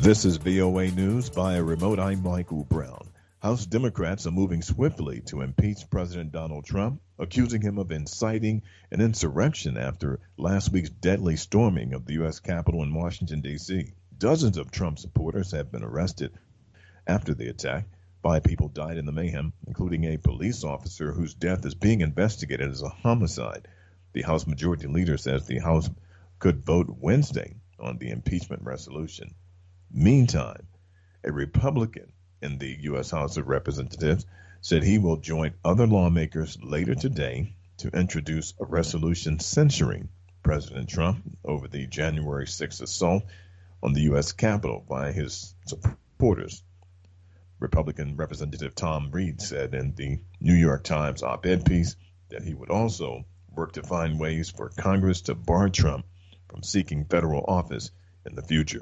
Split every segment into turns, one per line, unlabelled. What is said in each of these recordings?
This is VOA News via remote. I'm Michael Brown. House Democrats are moving swiftly to impeach President Donald Trump, accusing him of inciting an insurrection after last week's deadly storming of the U.S. Capitol in Washington, D.C. Dozens of Trump supporters have been arrested after the attack. 5 people died in the mayhem, including a police officer whose death is being investigated as a homicide. The House Majority Leader says the House could vote Wednesday on the impeachment resolution. Meantime, a Republican in the U.S. House of Representatives said he will join other lawmakers later today to introduce a resolution censuring President Trump over the January 6th assault on the U.S. Capitol by his supporters. Republican Representative Tom Reed said in the New York Times op-ed piece that he would also work to find ways for Congress to bar Trump from seeking federal office in the future.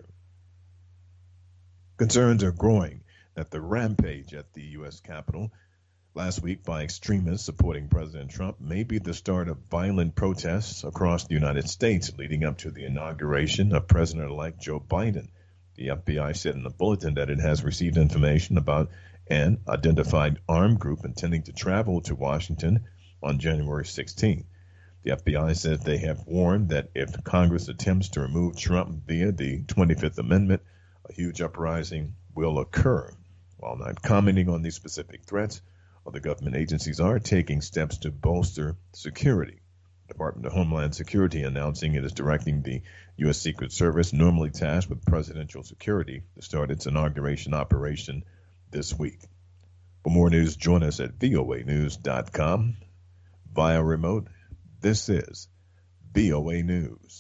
Concerns are growing that the rampage at the U.S. Capitol last week by extremists supporting President Trump may be the start of violent protests across the United States leading up to the inauguration of President-elect Joe Biden. The FBI said in a bulletin that it has received information about an identified armed group intending to travel to Washington on January 16th. The FBI says they have warned that if Congress attempts to remove Trump via the 25th Amendment, a huge uprising will occur. While not commenting on these specific threats, other government agencies are taking steps to bolster security. The Department of Homeland Security announcing it is directing the U.S. Secret Service, normally tasked with presidential security, to start its inauguration operation this week. For more news, join us at voanews.com. Via remote, this is VOA News.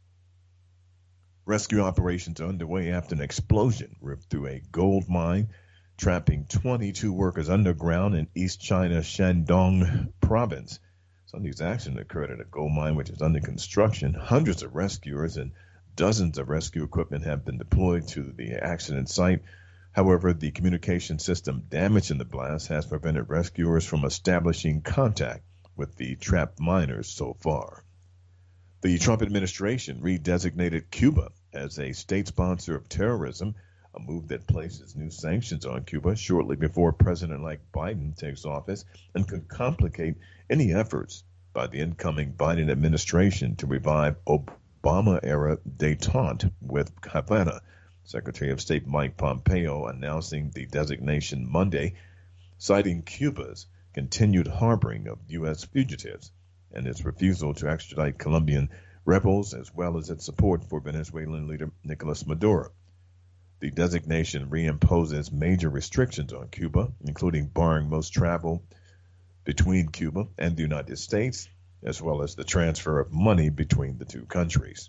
Rescue operations are underway after an explosion ripped through a gold mine, trapping 22 workers underground in East China's Shandong province. Sunday's accident occurred at a gold mine which is under construction. Hundreds of rescuers and dozens of rescue equipment have been deployed to the accident site. However, the communication system damaged in the blast has prevented rescuers from establishing contact with the trapped miners so far. The Trump administration redesignated Cuba as a state sponsor of terrorism, a move that places new sanctions on Cuba shortly before President-elect Biden takes office and could complicate any efforts by the incoming Biden administration to revive Obama-era détente with Havana. Secretary of State Mike Pompeo announcing the designation Monday, citing Cuba's continued harboring of U.S. fugitives and its refusal to extradite Colombian rebels, as well as its support for Venezuelan leader Nicolas Maduro. The designation reimposes major restrictions on Cuba, including barring most travel between Cuba and the United States, as well as the transfer of money between the two countries.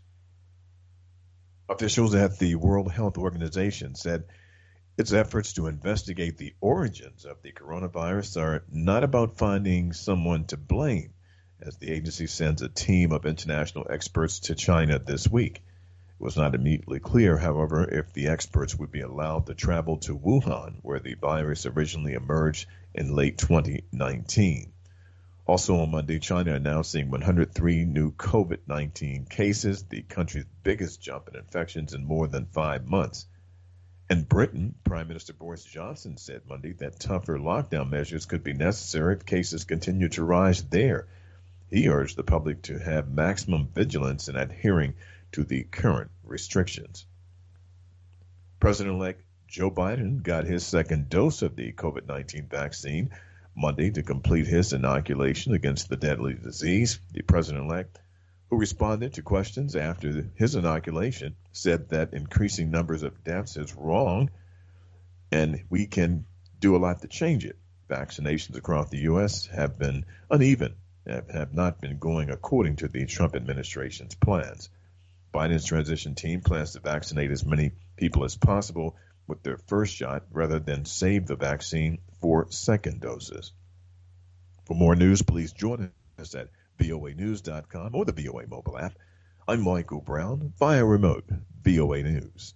Officials at the World Health Organization said its efforts to investigate the origins of the coronavirus are not about finding someone to blame, as the agency sends a team of international experts to China this week. It was not immediately clear, however, if the experts would be allowed to travel to Wuhan, where the virus originally emerged in late 2019. Also on Monday, China announcing 103 new COVID-19 cases, the country's biggest jump in infections in more than 5 months. In Britain, Prime Minister Boris Johnson said Monday that tougher lockdown measures could be necessary if cases continue to rise there. He urged the public to have maximum vigilance in adhering to the current restrictions. President-elect Joe Biden got his second dose of the COVID-19 vaccine Monday to complete his inoculation against the deadly disease. The president-elect, who responded to questions after his inoculation, said that increasing numbers of deaths is wrong and we can do a lot to change it. Vaccinations across the U.S. have been uneven, have not been going according to the Trump administration's plans. Biden's transition team plans to vaccinate as many people as possible with their first shot rather than save the vaccine for second doses. For more news, please join us at voanews.com or the VOA mobile app. I'm Michael Brown, via remote, VOA News.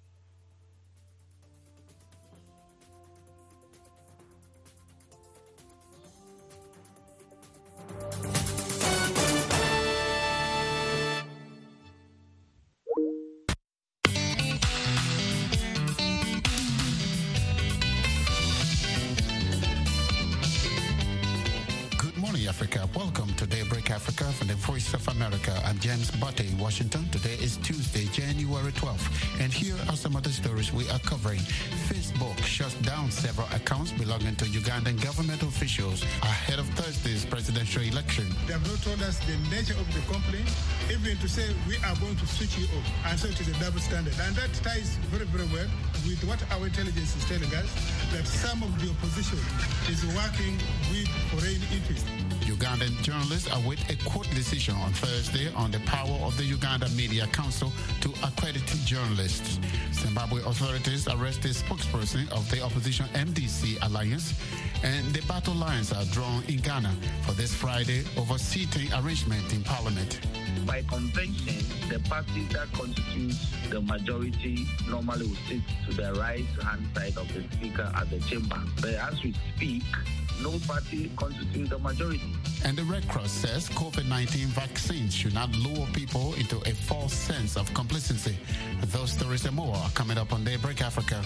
Welcome to Daybreak Africa from the Voice of America. I'm James Butte in Washington. Today is Tuesday, January 12th. And here are some of the stories we are covering. Facebook shuts down several accounts belonging to Ugandan government officials ahead of Thursday's presidential election.
They have not told us the nature of the complaint, even to say we are going to switch you off. And so it is a double standard. And that ties very, very well with what our intelligence is telling us, that some of the opposition is working with foreign interests.
Ugandan journalists await a court decision on Thursday on the power of the Uganda Media Council to accredit journalists. Zimbabwe authorities arrest a spokesperson of the opposition MDC alliance, and the battle lines are drawn in Ghana for this Friday over seating arrangement in parliament.
By convention, the party that constitutes the majority normally will sit to the right-hand side of the speaker at the chamber. But as we speak, no party constitutes the majority.
And the Red Cross says COVID-19 vaccines should not lure people into a false sense of complacency. Those stories and more are coming up on Daybreak Africa.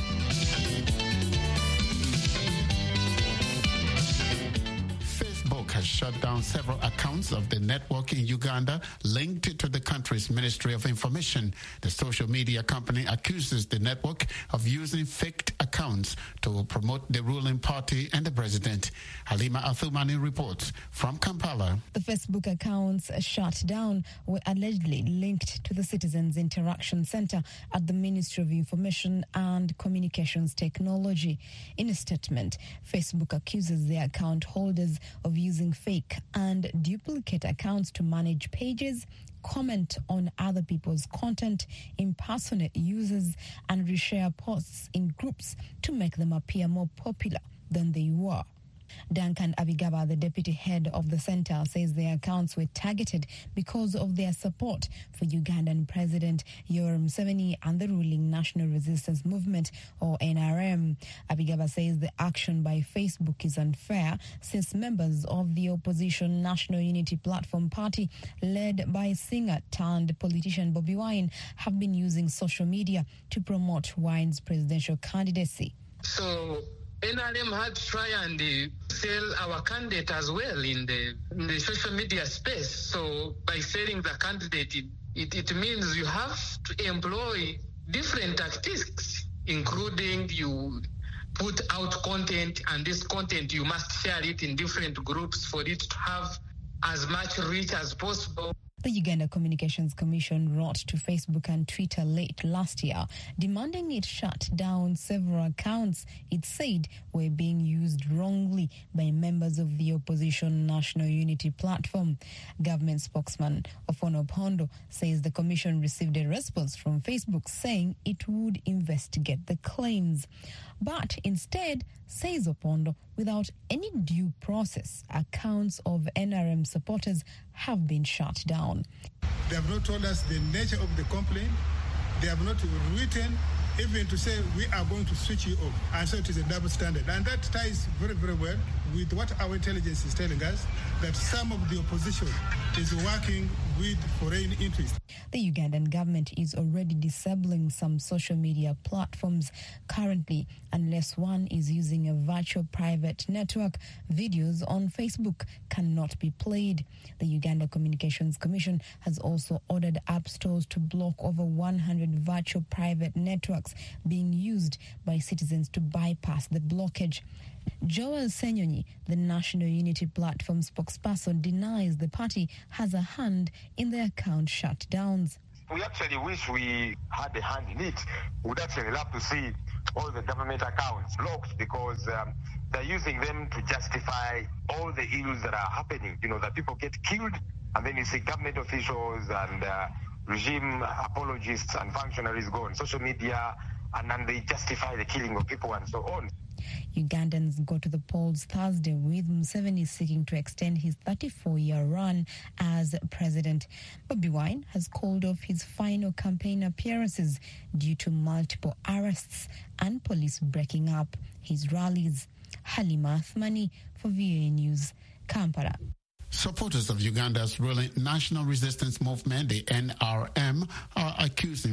Has shut down several accounts of the network in Uganda linked to the country's Ministry of Information. The social media company accuses the network of using fake accounts to promote the ruling party and the president. Halima Athumani reports from Kampala.
The Facebook accounts shut down were allegedly linked to the Citizens Interaction Center at the Ministry of Information and Communications Technology. In a statement, Facebook accuses the account holders of using fake and duplicate accounts to manage pages, comment on other people's content, impersonate users, and reshare posts in groups to make them appear more popular than they were. Duncan Abigaba, the deputy head of the center, says the accounts were targeted because of their support for Ugandan President Yoweri Museveni and the ruling National Resistance Movement, or NRM. Abigaba says the action by Facebook is unfair since members of the opposition National Unity Platform Party, led by singer turned politician Bobi Wine, have been using social media to promote Wine's presidential candidacy.
So NRM had to try and sell our candidate as well in the social media space. So by selling the candidate, it means you have to employ different tactics, including you put out content, and this content you must share it in different groups for it to have as much reach as possible.
The Uganda Communications Commission wrote to Facebook and Twitter late last year, demanding it shut down several accounts it said were being used wrongly by members of the opposition National Unity Platform. Government spokesman Ofono Opondo says the commission received a response from Facebook saying it would investigate the claims. But instead, says Opondo, without any due process, accounts of NRM supporters have been shut down.
They have not told us the nature of the complaint. They have not written even to say we are going to switch you off. And so it is a double standard. And that ties very, very well with what our intelligence is telling us, that some of the opposition is working with foreign interests.
The Ugandan government is already disabling some social media platforms currently, unless one is using a virtual private network. Videos on Facebook cannot be played. The Uganda Communications Commission has also ordered app stores to block over 100 virtual private networks being used by citizens to bypass the blockage. Joel Senyonyi, the National Unity Platform spokesperson, denies the party has a hand in the account shutdowns.
We actually wish we had a hand in it. We would actually love to see all the government accounts blocked, because they're using them to justify all the ills that are happening. You know, that people get killed, and then you see government officials and regime apologists and functionaries go on social media, and then they justify the killing of people and so on.
Ugandans go to the polls Thursday, with Museveni seeking to extend his 34-year run as president. Bobi Wine has called off his final campaign appearances due to multiple arrests and police breaking up his rallies. Halima Athumani for VOA News, Kampala.
Supporters of Uganda's ruling National Resistance Movement, the NRM, are accusing Facebook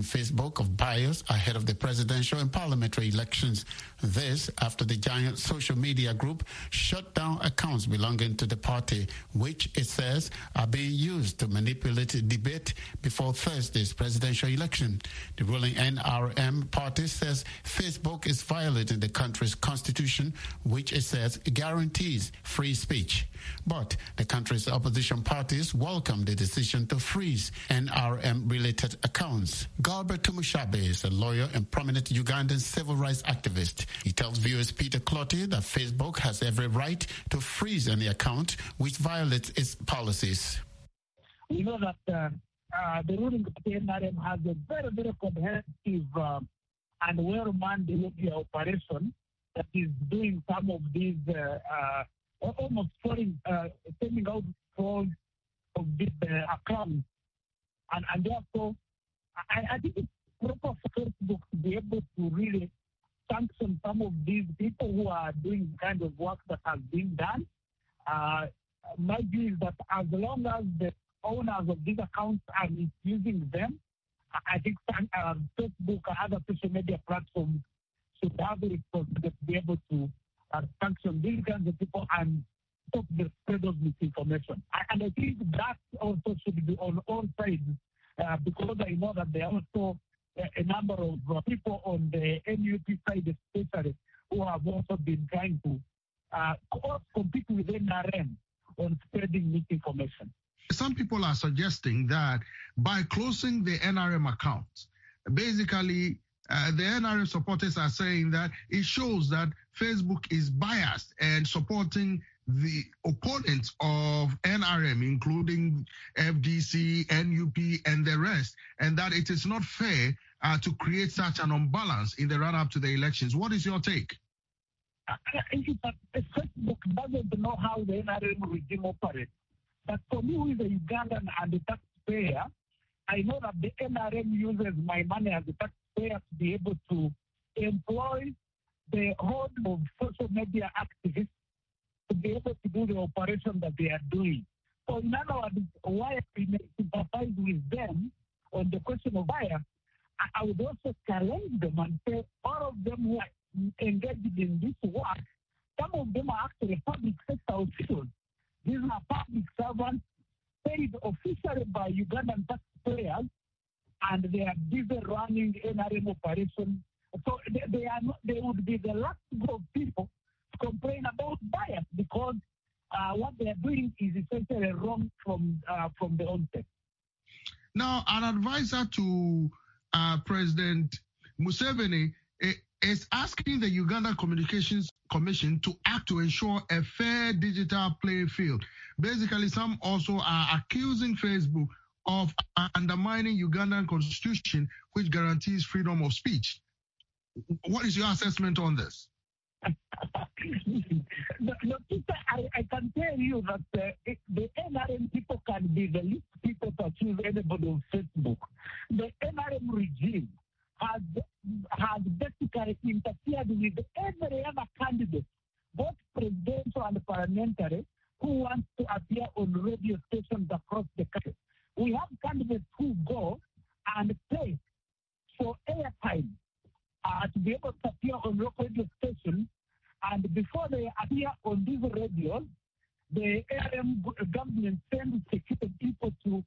Facebook of bias ahead of the presidential and parliamentary elections. This after the giant social media group shut down accounts belonging to the party, which it says are being used to manipulate the debate before Thursday's presidential election. The ruling NRM party says Facebook is violating the country's constitution, which it says guarantees free speech. But the country's opposition parties welcome the decision to freeze NRM-related accounts. Galbert Tumushabe is a lawyer and prominent Ugandan civil rights activist. He tells viewers Peter Clotty that Facebook has every right to freeze any account which violates its policies.
We know that the ruling of the NRM has a very, very comprehensive and well-manned media operation that is doing some of these almost sending out calls of these accounts. And therefore, I think it's proper for Facebook to be able to really sanction some of these people who are doing the kind of work that has been done. My view is that as long as the owners of these accounts are misusing them, I think Facebook and other social media platforms should have the responsibility to be able to sanction these kinds of people and stop the spread of misinformation. And I think that also should be on all sides, because I know that there are also a number of people on the NUP side especially who have also been trying to compete with NRM on spreading misinformation.
Some people are suggesting that by closing the NRM accounts, basically the NRM supporters are saying that it shows that Facebook is biased and supporting the opponents of NRM, including FDC, NUP, and the rest, and that it is not fair to create such an imbalance in the run-up to the elections. What is your take?
Facebook doesn't know how the NRM regime operates. But for me, who is a Ugandan and a taxpayer, I know that the NRM uses my money as a taxpayer to be able to employ the whole of social media activists to be able to do the operation that they are doing. So in other words, why we may sympathize with them on the question of bias, I would also challenge them and say all of them who are engaged in this work, some of them are actually public sector officials. These are public servants paid officially by Ugandan taxpayers, and they are busy running NRM operations. So they would be the last group of people to complain about bias, because what they are doing is essentially wrong from the onset.
Now, an advisor to President Museveni is asking the Uganda Communications Commission to act to ensure a fair digital playing field. Basically, some also are accusing Facebook of undermining Ugandan constitution, which guarantees freedom of speech. What is your assessment on this?
I can tell you that the NRM people can be the least people to accuse anybody of Facebook. The NRM regime has basically interfered with every other candidate, both presidential and parliamentary, who wants to appear on radio stations across the country. We have candidates who go and pay for airtime to be able to appear on local radio stations, and before they appear on these radios, the ARM government sends security people to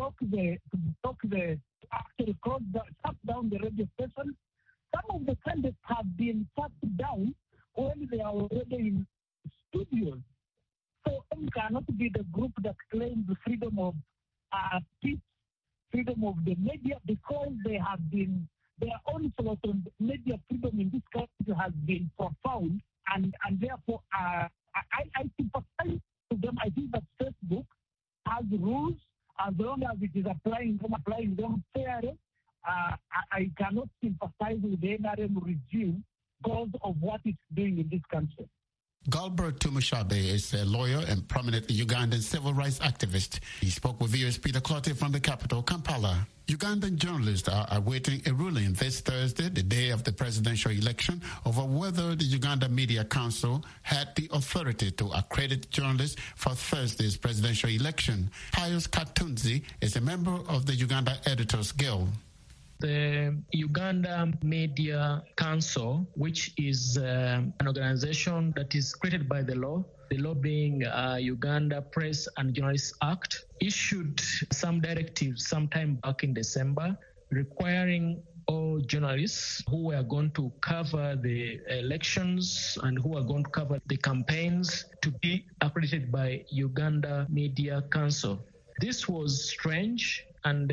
actually shut down the radio station. Some of the candidates have been shut down when they are already in studios. So it cannot be the group that claims the freedom of speech, freedom of the media, because their onslaught on media freedom in this country has been profound, and therefore I sympathize to them. I think that Facebook has rules. As long as it is applying them fairly, I cannot sympathize with the NRM regime because of what it's doing in this country.
Galbert Tumushabe is a lawyer and prominent Ugandan civil rights activist. He spoke with viewers Peter Clotty from the capital, Kampala. Ugandan journalists are awaiting a ruling this Thursday, the day of the presidential election, over whether the Uganda Media Council had the authority to accredit journalists for Thursday's presidential election. Pius Katunzi is a member of the Uganda Editors Guild.
The Uganda Media Council, which is an organization that is created by the law being Uganda Press and Journalists Act, issued some directives sometime back in December requiring all journalists who were going to cover the elections and who are going to cover the campaigns to be accredited by Uganda Media Council. This was strange, and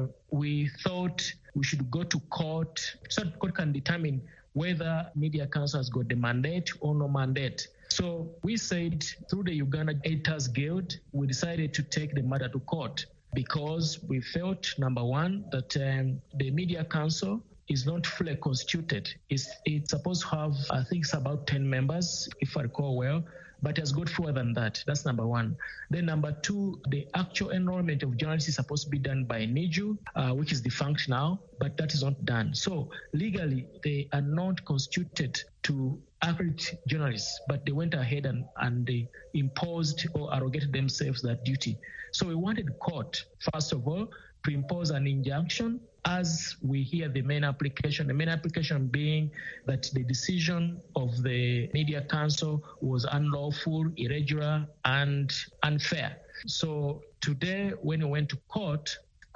we thought we should go to court so that court can determine whether Media Council has got the mandate or no mandate. So we said through the Uganda Editors Guild, we decided to take the matter to court because we felt, number one, that the Media Council is not fully constituted. It's supposed to have, I think it's about 10 members, if I recall well, but it has got fewer than that. That's number one. Then number two, the actual enrollment of journalists is supposed to be done by NIJU, which is defunct now, but that is not done. So legally, they are not constituted to accredit journalists, but they went ahead and they imposed or arrogated themselves that duty. So we wanted court, first of all, to impose an injunction as we hear the main application being that the decision of the Media Council was unlawful, irregular, and unfair. So today, when we went to court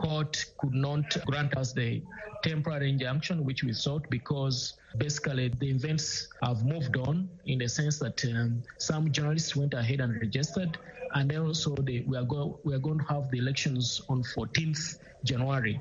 could not grant us the temporary injunction which we sought because basically the events have moved on in the sense that some journalists went ahead and registered, and then also we are going to have the elections on 14th January.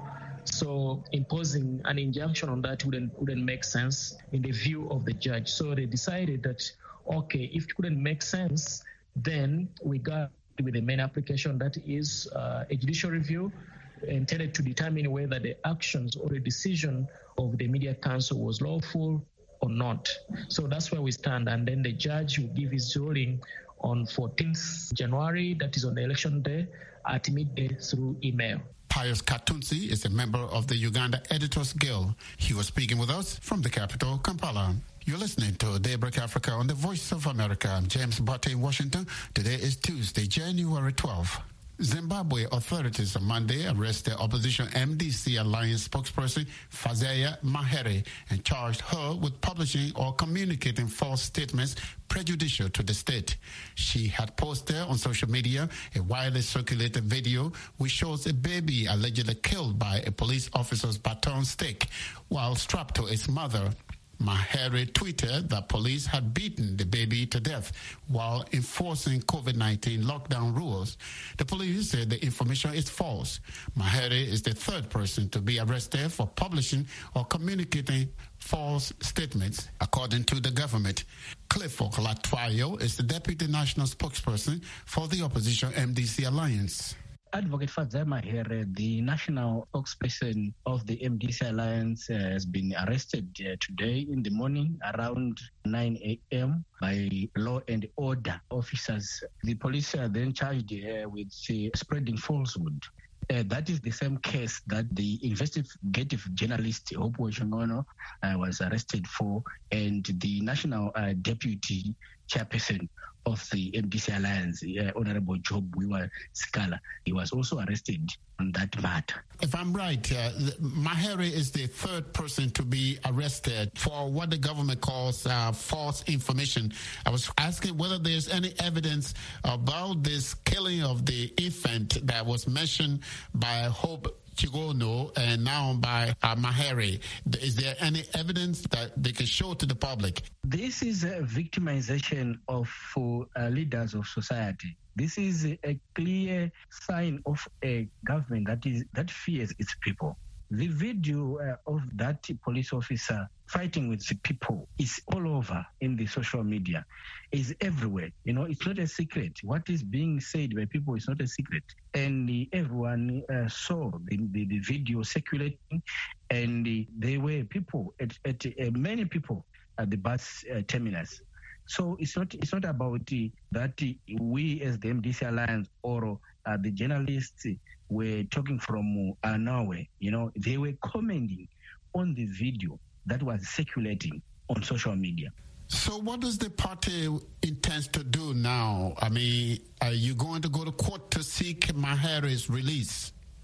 So imposing an injunction on that wouldn't make sense in the view of the judge. So they decided that, okay, if it couldn't make sense, then we got with the main application, that is a judicial review intended to determine whether the actions or the decision of the Media Council was lawful or not. So that's where we stand. And then the judge will give his ruling on 14th January, that is on the election day, at midday through email.
Pius Katunzi is a member of the Uganda Editors Guild. He was speaking with us from the capital, Kampala. You're listening to Daybreak Africa on the Voice of America. I'm James Botte in Washington. Today is Tuesday, January 12th. Zimbabwe authorities on Monday arrested opposition MDC Alliance spokesperson Fazia Mahere and charged her with publishing or communicating false statements prejudicial to the state. She had posted on social media a widely circulated video which shows a baby allegedly killed by a police officer's baton stick while strapped to its mother. Mahere tweeted that police had beaten the baby to death while enforcing COVID-19 lockdown rules. The police said the information is false. Mahere is the third person to be arrested for publishing or communicating false statements, according to the government. Clifford Latwayo is the deputy national spokesperson for the opposition MDC Alliance.
Advocate Fazia Mahere, the national spokesperson of the MDC Alliance, has been arrested today in the morning around 9 a.m. by law and order officers. The police are then charged with spreading falsehood. That is the same case that the investigative journalist Hope Wachongono was arrested for, and the national deputy chairperson of the MDC Alliance, Honorable Job Wiwa Sikala, he was also arrested on that matter.
If I'm right, Mahere is the third person to be arrested for what the government calls false information. I was asking whether there's any evidence about this killing of the infant that was mentioned by Hope Chigono and now by Mahere. Is there any evidence that they can show to the public?
This is a victimization of leaders of society. This is a clear sign of a government that fears its people. The video of that police officer fighting with the people is all over in the social media, is everywhere. You know, it's not a secret. What is being said by people is not a secret. And everyone saw the video circulating, and there were people, many people at the bus terminus. So it's not about that we as the MDC Alliance or the journalists were talking from nowhere. You know, they were commenting on the video that was circulating on social media.
So what does the party intend to do now? I mean, are you going to go to court to seek Mahere's release?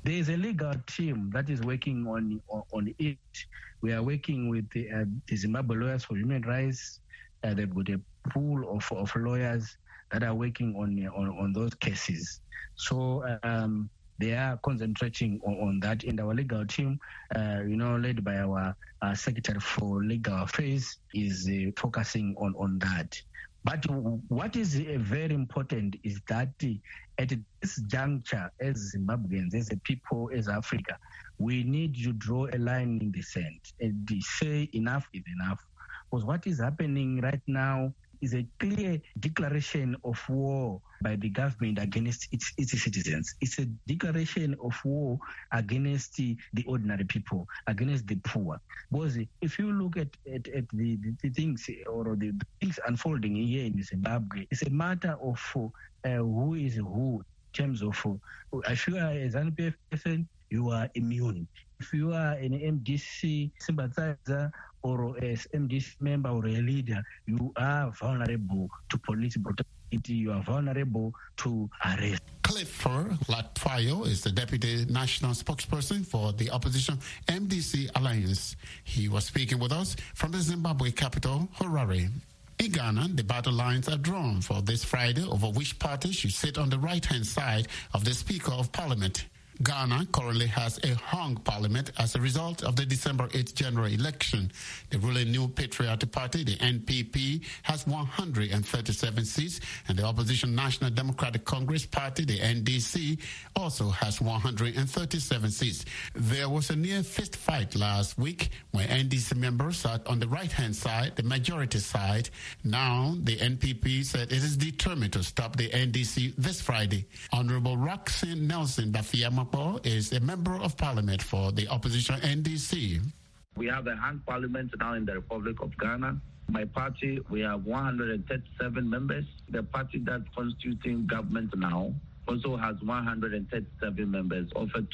There is a legal team that is working on it. We are working with the Zimbabwe Lawyers for Human Rights. They've got a pool of lawyers that are working on those cases. So they are concentrating on that. And our legal team, led by our Secretary for Legal Affairs, is focusing on that. But what is very important is that at this juncture, as Zimbabweans, as a people, as Africa, we need to draw a line in the sand and say enough is enough. Because what is happening right now is a clear declaration of war by the government against its citizens. It's a declaration of war against the ordinary people, against the poor. Because if you look at the things or the things unfolding here in Zimbabwe, it's a matter of who is who in terms of if you are a ZANU-PF person, you are immune. If you are an MDC sympathizer or a MDC member or a leader, you are vulnerable to police brutality. You are vulnerable to arrest.
Clifford Latfayo is the Deputy National Spokesperson for the opposition MDC Alliance. He was speaking with us from the Zimbabwe capital, Harare. In Ghana, the battle lines are drawn for this Friday over which party should sit on the right-hand side of the Speaker of Parliament. Ghana currently has a hung parliament as a result of the December 8th general election. The ruling New Patriotic Party, the NPP, has 137 seats, and the opposition National Democratic Congress Party, the NDC, also has 137 seats. There was a near fist fight last week when NDC members sat on the right-hand side, the majority side. Now, the NPP said it is determined to stop the NDC this Friday. Honorable Roxanne Nelson Bafia is a member of parliament for the opposition NDC.
We have a hung parliament now in the Republic of Ghana. My party, we have 137 members. The party that's constituting government now also has 137 members of a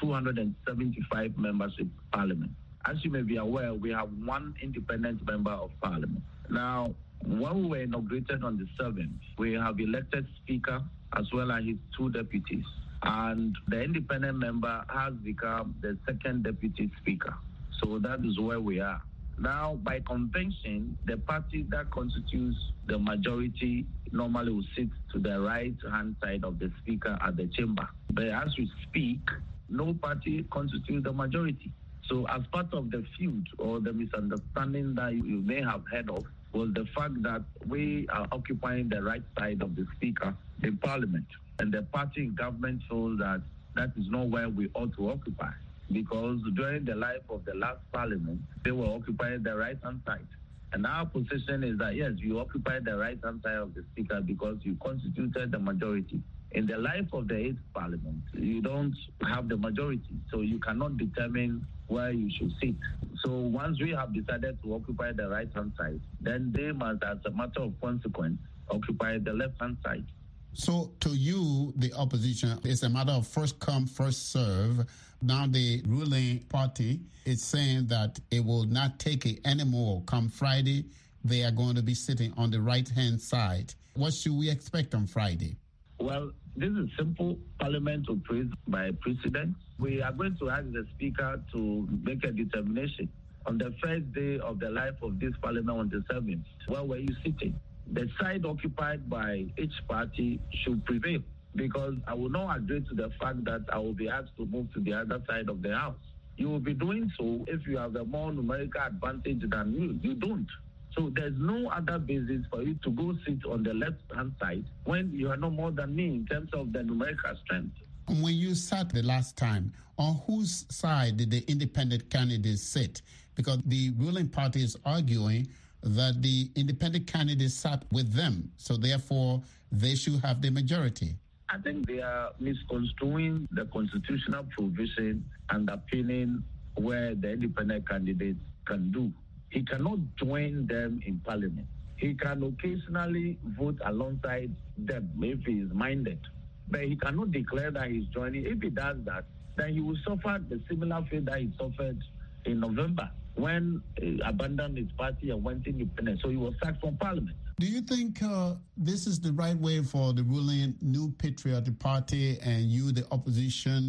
275 membership parliament. As you may be aware, we have one independent member of parliament. Now, when we were inaugurated on the 7th, we have elected speaker as well as his two deputies. And the independent member has become the second deputy speaker. So that is where we are. Now, by convention, the party that constitutes the majority normally will sit to the right-hand side of the speaker at the chamber. But as we speak, no party constitutes the majority. So as part of the feud or the misunderstanding that you may have heard of was the fact that we are occupying the right side of the speaker in parliament. And the party in government feels that that is not where we ought to occupy. Because during the life of the last parliament, they were occupying the right-hand side. And our position is that, yes, you occupy the right-hand side of the speaker because you constituted the majority. In the life of the 8th parliament, you don't have the majority, so you cannot determine where you should sit. So once we have decided to occupy the right-hand side, then they must, as a matter of consequence, occupy the left-hand side.
So to you, the opposition, it's a matter of first come, first serve. Now the ruling party is saying that it will not take it anymore. Come Friday, they are going to be sitting on the right-hand side. What should we expect on Friday?
Well, this is simple. Parliament operates by precedent. We are going to ask the Speaker to make a determination. On the first day of the life of this Parliament on the 7th, where were you sitting? The side occupied by each party should prevail, because I will not agree to the fact that I will be asked to move to the other side of the house. You will be doing so if you have a more numerical advantage than me. You don't. So there's no other basis for you to go sit on the left-hand side when you are no more than me in terms of the numerical strength.
When you sat the last time, on whose side did the independent candidates sit? Because the ruling party is arguing that the independent candidates sat with them, so therefore they should have the majority.
I think they are misconstruing the constitutional provision underpinning where the independent candidates can do. He cannot join them in parliament. He can occasionally vote alongside them if he is minded, but he cannot declare that he's joining. If he does that, then he will suffer the similar fate that he suffered in November, when he abandoned his party and went independent. So he was sacked from parliament.
Do you think this is the right way for the ruling New Patriotic Party and you, the opposition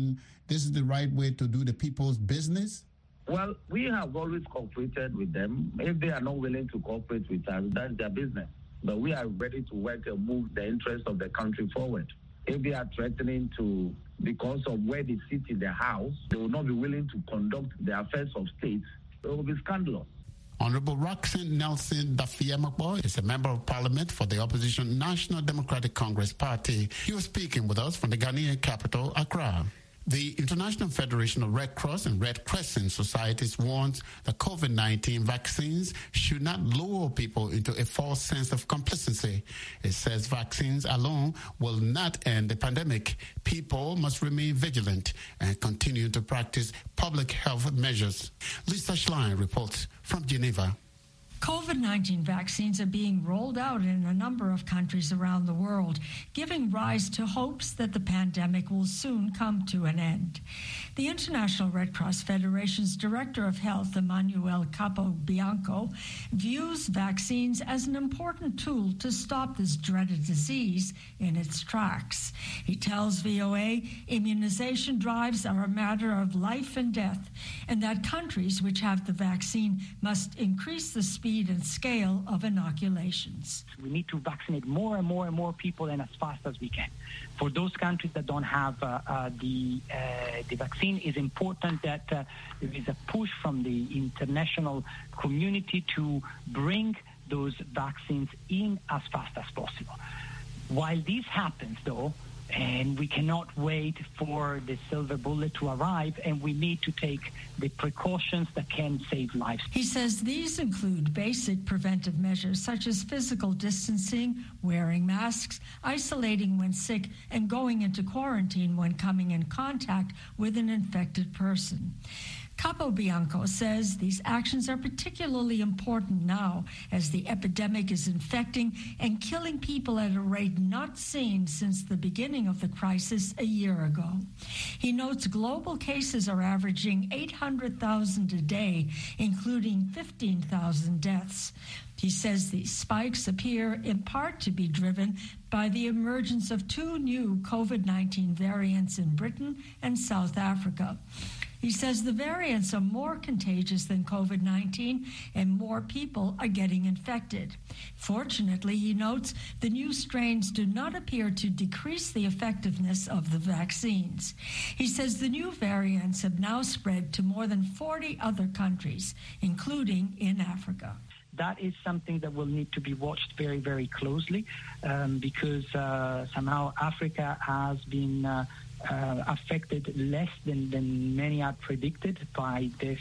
this is the right way to do the people's business?
Well, we have always cooperated with them. If they are not willing to cooperate with us, that's their business. But we are ready to work and move the interest of the country forward. If they are threatening to, because of where they sit in their house, they will not be willing to conduct the affairs of state, it will be scandalous.
Honorable Roxanne Nelson Dafiemabo is a member of parliament for the opposition National Democratic Congress Party. He was speaking with us from the Ghanaian capital, Accra. The International Federation of Red Cross and Red Crescent Societies warns that COVID-19 vaccines should not lure people into a false sense of complacency. It says vaccines alone will not end the pandemic. People must remain vigilant and continue to practice public health measures. Lisa Schlein reports from Geneva.
COVID-19 vaccines are being rolled out in a number of countries around the world, giving rise to hopes that the pandemic will soon come to an end. The International Red Cross Federation's Director of Health, Emmanuel Capobianco, views vaccines as an important tool to stop this dreaded disease in its tracks. He tells VOA immunization drives are a matter of life and death, and that countries which have the vaccine must increase the speed and scale of inoculations.
We need to vaccinate more and more and more people and as fast as we can. For those countries that don't have the vaccine, it's important that there is a push from the international community to bring those vaccines in as fast as possible. While this happens, though, and we cannot wait for the silver bullet to arrive, and we need to take the precautions that can save lives.
He says these include basic preventive measures such as physical distancing, wearing masks, isolating when sick, and going into quarantine when coming in contact with an infected person. Capobianco says these actions are particularly important now as the epidemic is infecting and killing people at a rate not seen since the beginning of the crisis a year ago. He notes global cases are averaging 800,000 a day, including 15,000 deaths. He says these spikes appear in part to be driven by the emergence of 2 new COVID-19 variants in Britain and South Africa. He says the variants are more contagious than COVID-19 and more people are getting infected. Fortunately, he notes the new strains do not appear to decrease the effectiveness of the vaccines. He says the new variants have now spread to more than 40 other countries, including in Africa.
That is something that will need to be watched very, very closely because somehow Africa has been affected less than many had predicted by this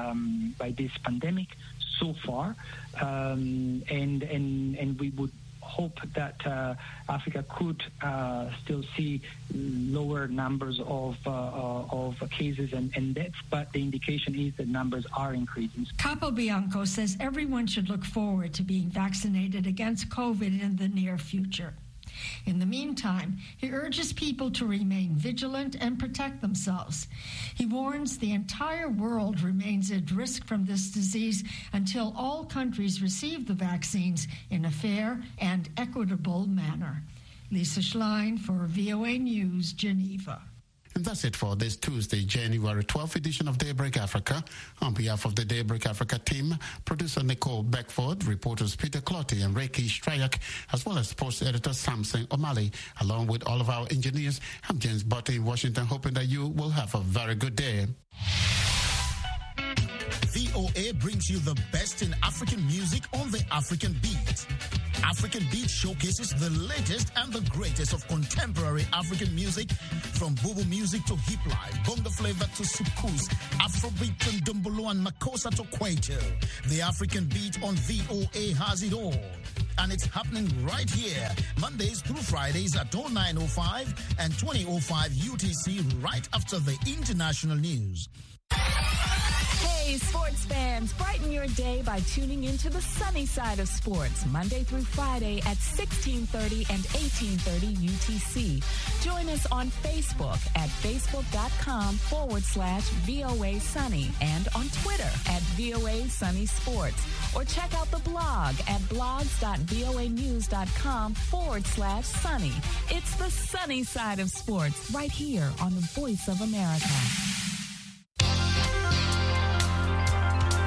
pandemic so far, and we would hope that Africa could still see lower numbers of cases and deaths, but the indication is that numbers are increasing.
Capobianco says everyone should look forward to being vaccinated against COVID in the near future. In the meantime, he urges people to remain vigilant and protect themselves. He warns the entire world remains at risk from this disease until all countries receive the vaccines in a fair and equitable manner. Lisa Schlein for VOA News, Geneva.
And that's it for this Tuesday, January 12th edition of Daybreak Africa. On behalf of the Daybreak Africa team, producer Nicole Beckford, reporters Peter Clotty and Reiki Strayak, as well as sports editor Samson O'Malley, along with all of our engineers, I'm James Butte in Washington, hoping that you will have a very good day.
VOA brings you the best in African music on the African Beat. African Beat showcases the latest and the greatest of contemporary African music, from Bobo music to hip life, bongo flavor to soukous, Afrobeat to Dumbolo and Makossa to Kwaito. The African Beat on VOA has it all. And it's happening right here, Mondays through Fridays at 09:05 and 20:05 UTC, right after the international news.
Hey, sports fans, brighten your day by tuning into the sunny side of sports, Monday through Friday at 1630 and 1830 UTC. Join us on Facebook at facebook.com/VOA Sunny and on Twitter at VOA Sunny Sports. Or check out the blog at blogs.voanews.com/sunny. It's the sunny side of sports right here on the Voice of America.